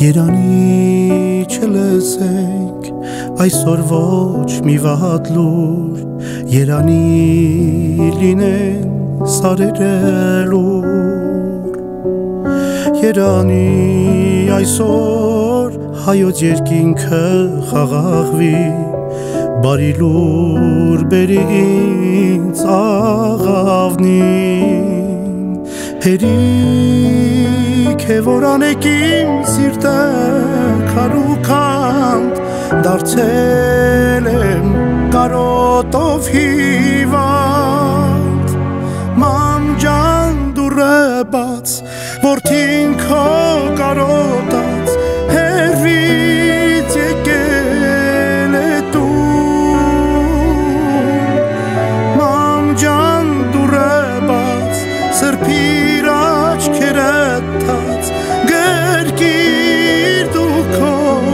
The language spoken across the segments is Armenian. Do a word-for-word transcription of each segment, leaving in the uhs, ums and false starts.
Երանի չլսենք այսօր ոչ մի վատ լուր, երանի լինեն սարերը լուր, երանի այսօր հայոց երկինքը խաղաղվի, բարի լուր բերի ինձ աղավնին, հերիք է որ անեք իմ սիրտը քարուքանդ, դարձել եմ կարոտով հիվանդ, մամ ջան դուրը բաց, որդին քո կարոտած, հեռվից եկել է տուն, մամ ջան դուրը բաց, սրբիր աչքերը թաց, գրկիր դու քո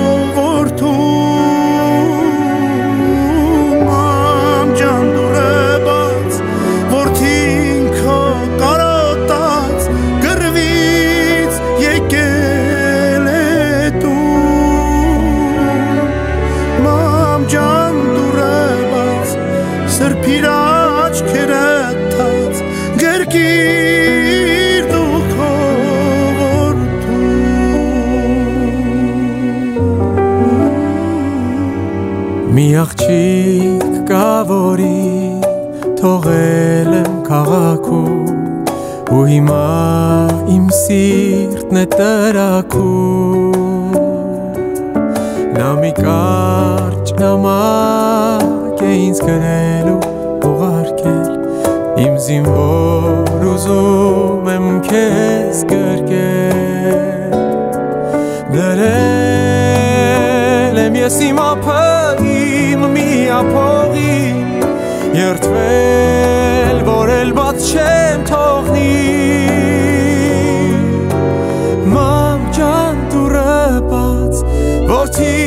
որդուն, մամ ջան դուրը բաց, որդին քո կարոտած, գրվից եկել է տուն, մամ ջան դուրը բաց, սրբիր աչքերը թաց, գրկիր դու քո Մի աղջիկ կա որի թողել եմ քաղաքում, ու հիմա իմ սիրտն է տրաքում, նա մի կարճ նամակ է ինձ գրելու ուղարկել, իմ զինվոր ուզում եմ քեզ գրկել, դրել եմ ես իմ ափը իմ միափողի, երդվել որ էլ բաց չեմ թողնի, մամ ջան դուրը բաց, որդի